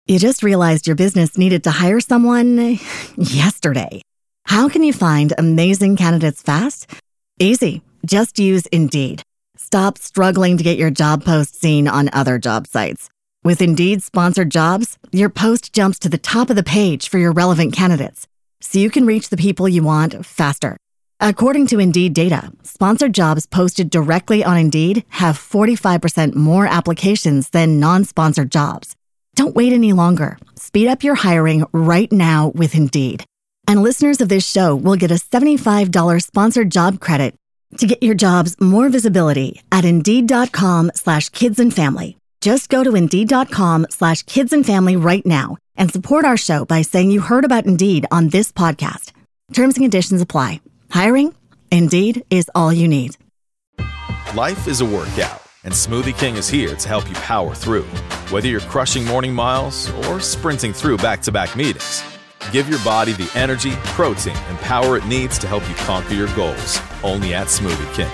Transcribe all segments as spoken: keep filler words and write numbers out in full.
You just realized your business needed to hire someone yesterday. How can you find amazing candidates fast? Easy. Just use Indeed. Stop struggling to get your job post seen on other job sites. With Indeed sponsored jobs, your post jumps to the top of the page for your relevant candidates, so you can reach the people you want faster. According to Indeed data, sponsored jobs posted directly on Indeed have forty-five percent more applications than non-sponsored jobs. Don't wait any longer. Speed up your hiring right now with Indeed. And listeners of this show will get a seventy-five dollars sponsored job credit to get your jobs more visibility at Indeed.com slash kids and family. Just go to Indeed.com slash kids and family right now and support our show by saying you heard about Indeed on this podcast. Terms and conditions apply. Hiring? Indeed is all you need. Life is a workout, and Smoothie King is here to help you power through. Whether you're crushing morning miles or sprinting through back-to-back meetings, give your body the energy, protein, and power it needs to help you conquer your goals. Only at Smoothie King.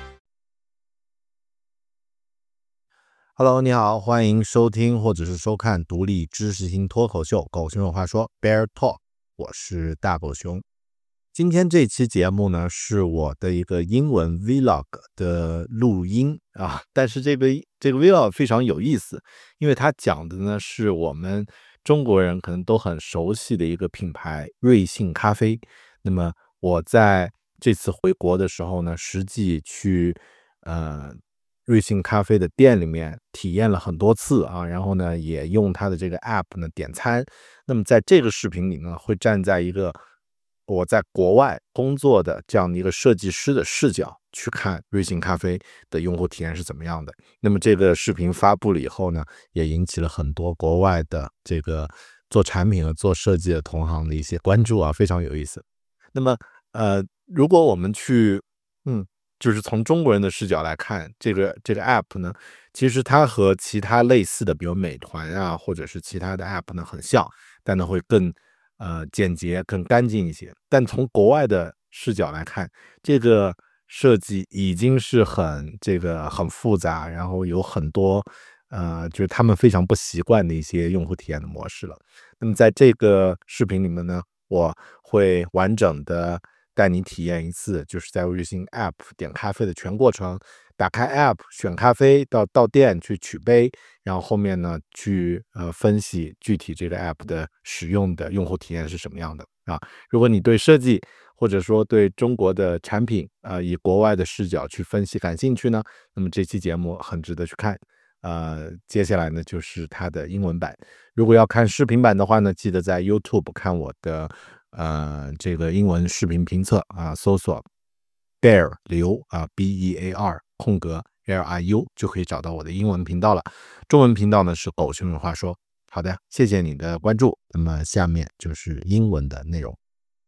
Hello， 你好，欢迎收听或者是收看独立知识型脱口秀《狗熊有话说》Bear Talk， 我是大狗熊。今天这期节目呢，是我的一个英文 vlog 的录音啊，但是这个这个 vlog 非常有意思，因为它讲的呢是我们中国人可能都很熟悉的一个品牌瑞幸咖啡。那么我在这次回国的时候呢，实际去呃瑞幸咖啡的店里面体验了很多次啊，然后呢也用它的这个 app 呢点餐。那么在这个视频里呢，会站在一个我在国外工作的这样的一个设计师的视角去看瑞幸咖啡的用户体验是怎么样的。那么这个视频发布了以后呢，也引起了很多国外的这个做产品和做设计的同行的一些关注啊，非常有意思。那么呃，如果我们去嗯，就是从中国人的视角来看这个这个 app 呢，其实它和其他类似的比如美团啊或者是其他的 app 呢很像，但呢会更呃，简洁更干净一些。但从国外的视角来看，这个设计已经是很这个很复杂，然后有很多呃，就是他们非常不习惯的一些用户体验的模式了。那么在这个视频里面呢，我会完整的带你体验一次，就是在瑞幸 app 点咖啡的全过程。打开 app 选咖啡，到到店去取杯，然后后面呢去呃分析具体这个 app 的使用的用户体验是什么样的啊。如果你对设计或者说对中国的产品啊、呃、以国外的视角去分析感兴趣呢，那么这期节目很值得去看。呃，接下来呢就是它的英文版。如果要看视频版的话呢，记得在 YouTube 看我的呃这个英文视频评测啊，搜索 Bear 刘啊 B E A R 空格 L I U 就可以找到我的英文频道了。中文频道呢是狗熊有话说。好的，谢谢你的关注。那么下面就是英文的内容。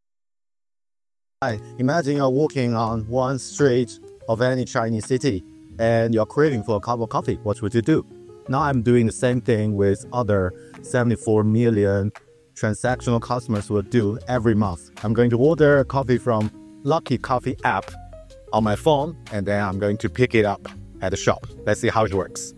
Hi, imagine you're walking on one street of any Chinese city and you're craving for a cup of coffee. What would you do? Now I'm doing the same thing with other seventy-four million transactional customers will do every month. I'm going to order a coffee from Lucky Coffee app on my phone, and then I'm going to pick it up at the shop. Let's see how it works.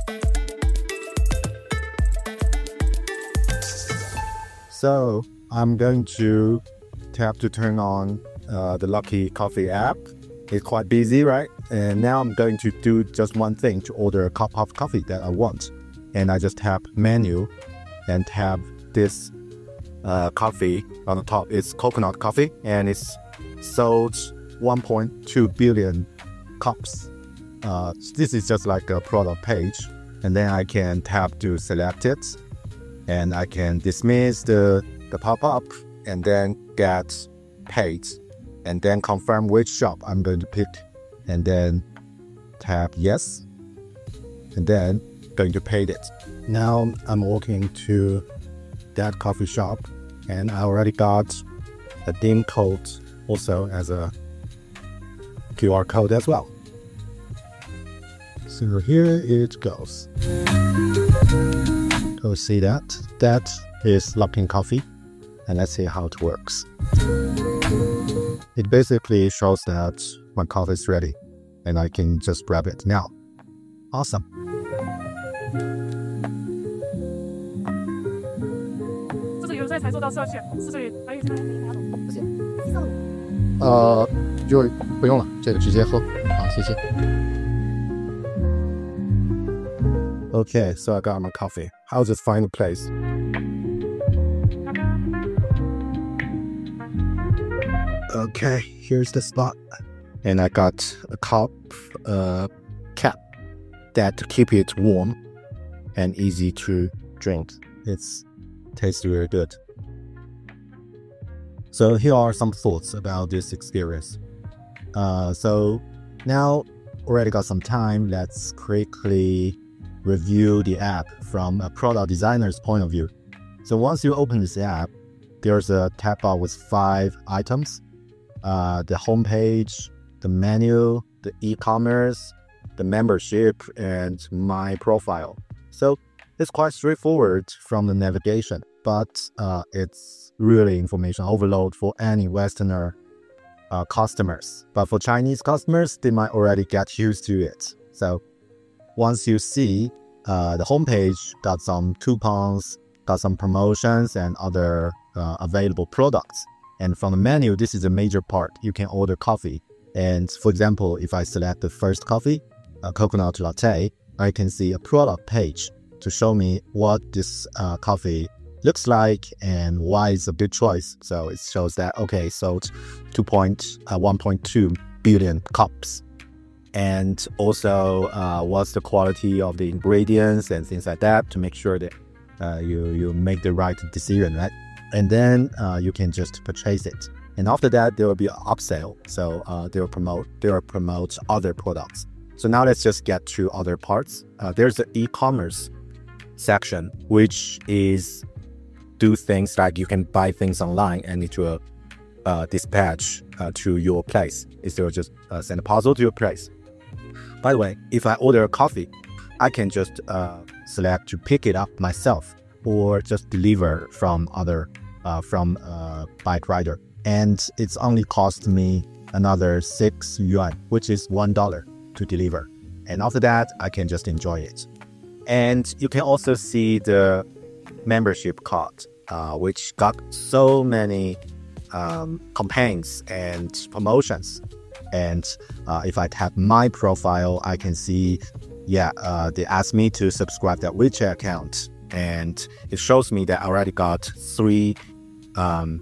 So I'm going to tap to turn on uh, the Lucky Coffee app. It's quite busy, right? And now I'm going to do just one thing to order a cup of coffee that I want. And I just tap menu and tap this uh, coffee on the top. It's coconut coffee, and it's sold one point two billion cups. Uh, this is just like a product page, and then I can tap to select it, and I can dismiss the, the pop-up, and then get paid, and then confirm which shop I'm going to pick, and then tap yes, and then going to pay it. Now I'm walking to that coffee shop, and I already got a D I M code also as a Q R code as well. So here it goes. So see that? That is Luckin Coffee, and let's see how it works. It basically shows that my coffee is ready, and I can just grab it now. Awesome. 位才做到设选，是这里可以。 不行，呃，就不用了，这个直接喝。好，谢谢。 Okay, so I got my coffee. I'll just find a place. Okay, here's the spot. And I got a cup, uh, cap that to keep it warm and easy to drink. It's tastes really good. So here are some thoughts about this experience. Uh, so now already got some time. Let's quickly review the app from a product designer's point of view. So once you open this app, there's a tab bar with five items. Uh, the homepage, the menu, the e-commerce, the membership, and my profile. So it's quite straightforward from the navigation, but uh, it's really information overload for any Westerner uh, customers. But for Chinese customers, they might already get used to it. So once you see uh, the homepage, got some coupons, got some promotions and other uh, available products. And from the menu, this is a major part. You can order coffee. And for example, if I select the first coffee, a coconut latte, I can see a product page to show me what this uh, coffee looks like and why it's a good choice. So it shows that, okay, sold one point two billion cups. And also uh, what's the quality of the ingredients and things like that to make sure that uh, you, you make the right decision, right? And then uh, you can just purchase it. And after that, there will be an upsell. So uh, they will promote, they will promote other products. So now let's just get to other parts. Uh, there's the e-commerce section, which is do things like you can buy things online and it will uh, dispatch uh, to your place. It will just uh, send a parcel to your place. By the way, if I order a coffee, I can just uh, select to pick it up myself or just deliver from other uh, from uh, bike rider. And it's only cost me another six yuan, which is one dollar to deliver. And after that, I can just enjoy it. And you can also see the membership card, uh, which got so many um, campaigns and promotions. And uh, if I tap my profile, I can see, yeah, uh, they asked me to subscribe that WeChat account. And it shows me that I already got three um,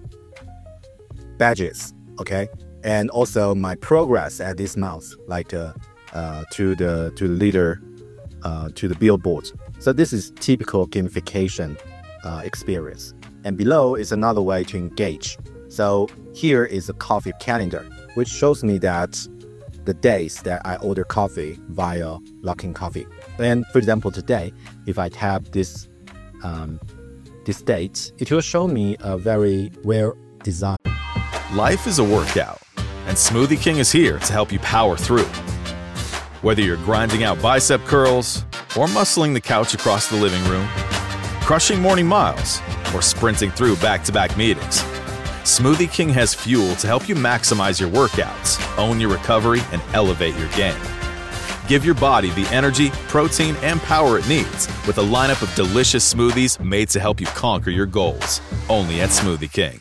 badges, okay? And also my progress at this month, like uh, uh, to the to the leader, uh, to the billboard. So this is typical gamification uh, experience. And below is another way to engage. So here is a coffee calendar, which shows me that the days that I order coffee via Luckin Coffee. And for example, today, if I tap this um, this date, it will show me a very well designed. Life is a workout, and Smoothie King is here to help you power through. Whether you're grinding out bicep curls or muscling the couch across the living room, crushing morning miles, or sprinting through back-to-back meetings, Smoothie King has fuel to help you maximize your workouts, own your recovery, and elevate your game. Give your body the energy, protein, and power it needs with a lineup of delicious smoothies made to help you conquer your goals. Only at Smoothie King.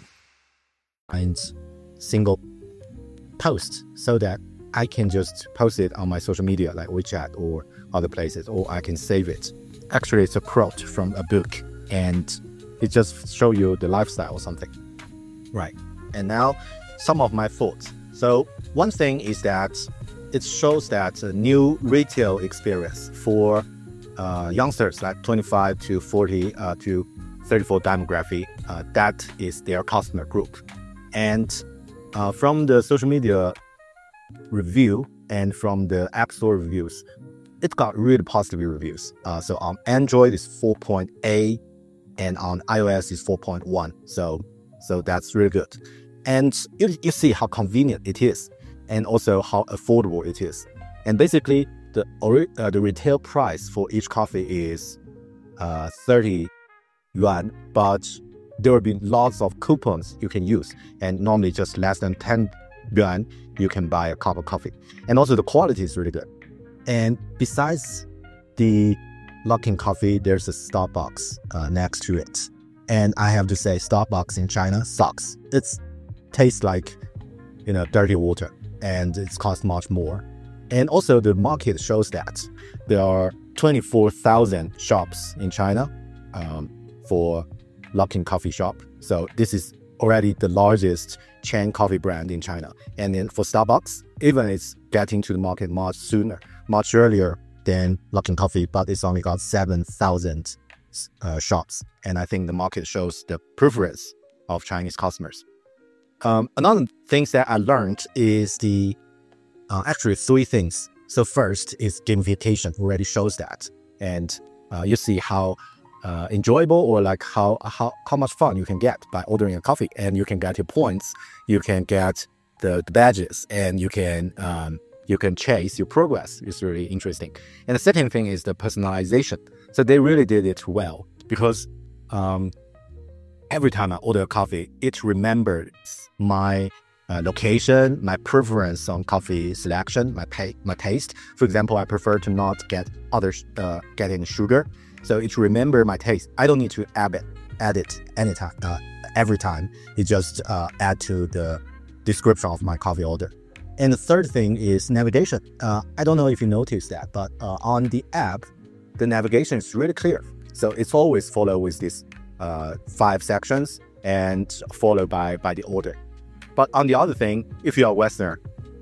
And single post so that I can just post it on my social media like WeChat or other places, or I can save it. Actually, it's a quote from a book and it just shows you the lifestyle or something. Right. And now some of my thoughts. So one thing is that it shows that a new retail experience for uh, youngsters like twenty-five to forty uh, to thirty-four demographic, uh, that is their customer group. And uh, from the social media review and from the App Store reviews, it got really positive reviews. Uh, so on Android is four point eight and on iOS is four point one. So so that's really good. And you, you see how convenient it is and also how affordable it is. And basically, the uh, the retail price for each coffee is uh, thirty yuan, but there will be lots of coupons you can use. And normally just less than ten yuan, you can buy a cup of coffee. And also the quality is really good. And besides the Luckin Coffee, there's a Starbucks uh, next to it. And I have to say, Starbucks in China sucks. It tastes like, you know, dirty water, and it's cost much more. And also the market shows that there are twenty-four thousand shops in China um, for Luckin Coffee Shop. So this is already the largest chain coffee brand in China. And then for Starbucks, even it's getting to the market much sooner, much earlier than Luckin Coffee, but it's only got seven thousand uh, shops. And I think the market shows the preference of Chinese customers. Um, another thing that I learned is the uh, actually three things. So first is gamification, already shows that. And uh, you see how uh, enjoyable or like how, how, how much fun you can get by ordering a coffee, and you can get your points, you can get the, the badges, and you can um, you can chase your progress. It's really interesting. And the second thing is the personalization. So they really did it well, because um, every time I order a coffee, it remembers my uh, location, my preference on coffee selection, my pay, my taste. For example, I prefer to not get other uh, get any sugar, so it remember my taste. I don't need to add it, add it anytime, uh, every time. It just uh, add to the description of my coffee order. And the third thing is navigation. Uh, I don't know if you noticed that, but uh, on the app, the navigation is really clear. So it's always followed with these uh, five sections and followed by, by the order. But on the other thing, if you are a Westerner,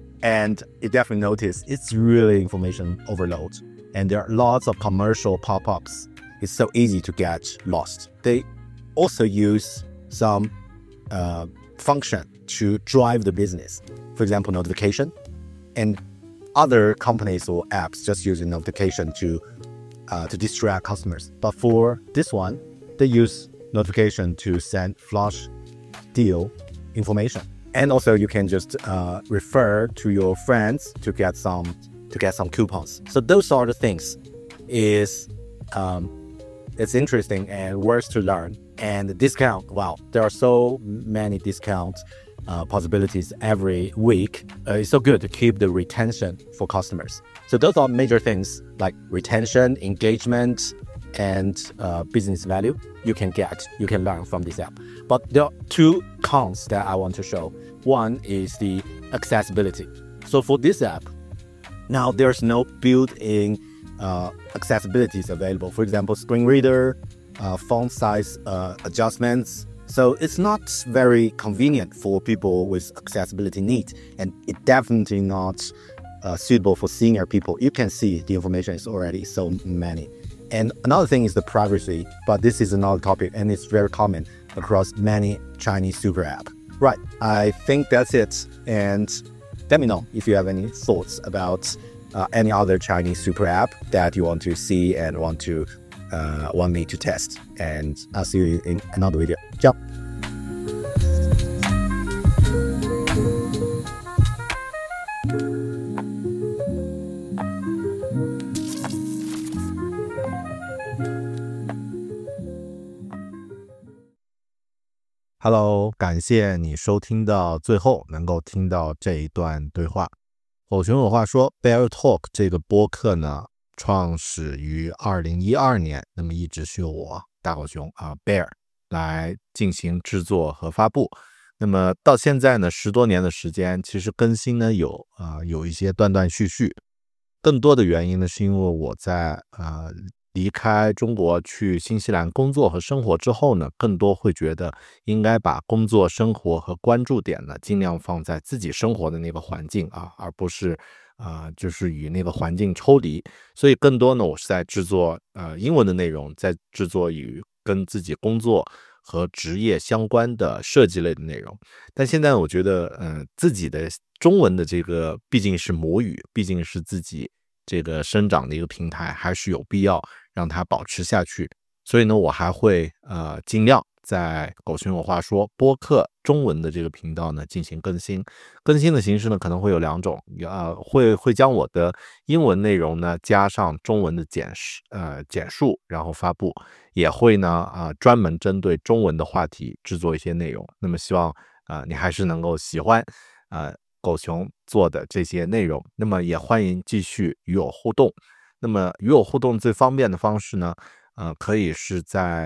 and you definitely notice it's really information overload. And there are lots of commercial pop-ups. It's so easy to get lost. They also use some uh, function to drive the business. For example, notification. And other companies or apps just use notification to uh, to distract customers. But for this one, they use notification to send flash deal information. And also you can just uh, refer to your friends to get some to get some coupons. So those are the things. Is um, it's interesting and worth to learn. And the discount, wow, there are so many discounts uh, possibilities every week. Uh, it's so good to keep the retention for customers. So those are major things like retention, engagement, and uh, business value you can get, you can learn from this app. But there are two cons that I want to show. One is the accessibility. So for this app, now there's no built-in uh, accessibilities available. For example, screen reader, uh, font size uh, adjustments. So it's not very convenient for people with accessibility needs, and it's definitely not uh, suitable for senior people. You can see the information is already so many. And another thing is the privacy, but this is another topic, and it's very common across many Chinese super apps. Right, I think that's it. And let me know if you have any thoughts about uh, any other Chinese super app that you want to see and want to uh, want me to test. And I'll see you in another video. Ciao. Hello， 感谢你收听到最后，能够听到这一段对话。狗熊有话说 Bear Talk 这个播客呢，创始于二零一二年，那么一直是由我大狗熊啊 Bear 来进行制作和发布。那么到现在呢，十多年的时间，其实更新呢有啊、呃、有一些断断续续。更多的原因呢，是因为我在呃离开中国去新西兰工作和生活之后呢，更多会觉得应该把工作、生活和关注点呢，尽量放在自己生活的那个环境啊，而不是啊、呃，就是与那个环境抽离。所以更多呢，我是在制作呃英文的内容，在制作与跟自己工作和职业相关的设计类的内容。但现在我觉得，嗯、呃，自己的中文的这个毕竟是母语，毕竟是自己这个生长的一个平台，还是有必要让它保持下去。所以呢，我还会呃尽量在狗熊有话说播客中文的这个频道呢进行更新。更新的形式呢可能会有两种，呃会会将我的英文内容呢加上中文的简呃简述，然后发布，也会呢啊、呃、专门针对中文的话题制作一些内容。那么希望啊、呃、你还是能够喜欢呃狗熊做的这些内容。那么也欢迎继续与我互动。那么与我互动最方便的方式呢，呃，可以是在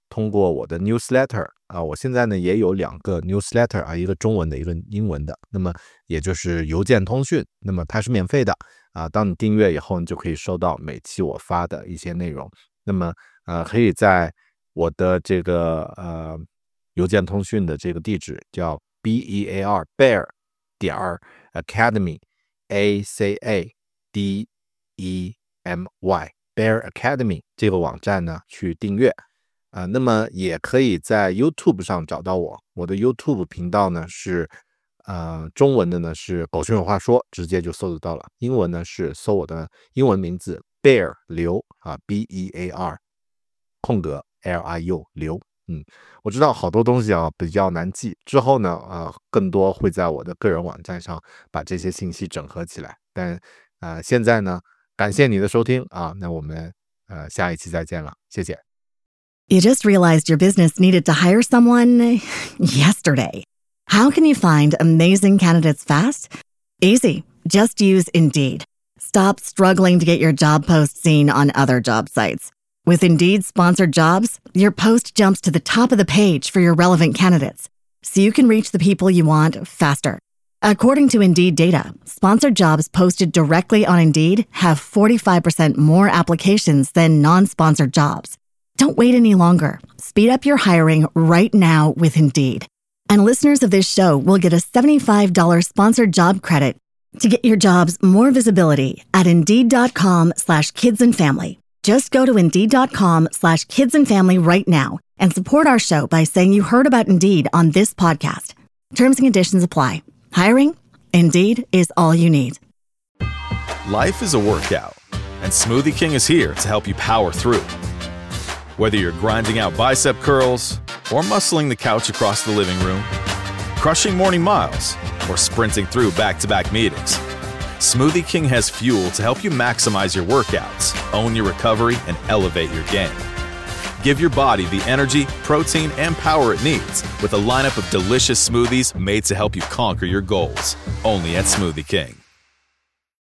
通过我的 newsletter 啊，我现在呢也有两个 newsletter 啊，一个中文的，一个英文的，那么也就是邮件通讯，那么它是免费的啊。当你订阅以后，你就可以收到每期我发的一些内容。那么呃，可以在我的这个呃邮件通讯的这个地址叫 b e a r bear 点 academy a c a d e m y bear academy 这个网站呢去订阅啊、呃。那么也可以在 YouTube 上找到我，我的 YouTube 频道呢是呃中文的呢是狗熊有话说，直接就搜得到了。英文呢是搜我的英文名字 Bear 刘啊 B E A R 空格 L I U 刘。嗯，我知道好多东西啊比较难记，之后呢呃更多会在我的个人网站上把这些信息整合起来。但呃现在呢感谢你的收听啊，那我们呃下一期再见了，谢谢。 You just realized your business needed to hire someone yesterday. How can you find amazing candidates fast? Easy. Just use Indeed. Stop struggling to get your job post seen on other job sites. With Indeed sponsored jobs, your post jumps to the top of the page for your relevant candidates, so you can reach the people you want faster. According to Indeed data, sponsored jobs posted directly on Indeed have forty-five percent more applications than non-sponsored jobs. Don't wait any longer. Speed up your hiring right now with Indeed. And listeners of this show will get a seventy-five dollars sponsored job credit to get your jobs more visibility at Indeed.com slash kids and family. Just go to Indeed.com slash kids and family right now and support our show by saying you heard about Indeed on this podcast. Terms and conditions apply. Hiring? Indeed is all you need. Life is a workout, and Smoothie King is here to help you power through. Whether you're grinding out bicep curls or muscling the couch across the living room, crushing morning miles, or sprinting through back-to-back meetings, Smoothie King has fuel to help you maximize your workouts, own your recovery, and elevate your game. Give your body the energy, protein, and power it needs with a lineup of delicious smoothies made to help you conquer your goals. Only at Smoothie King.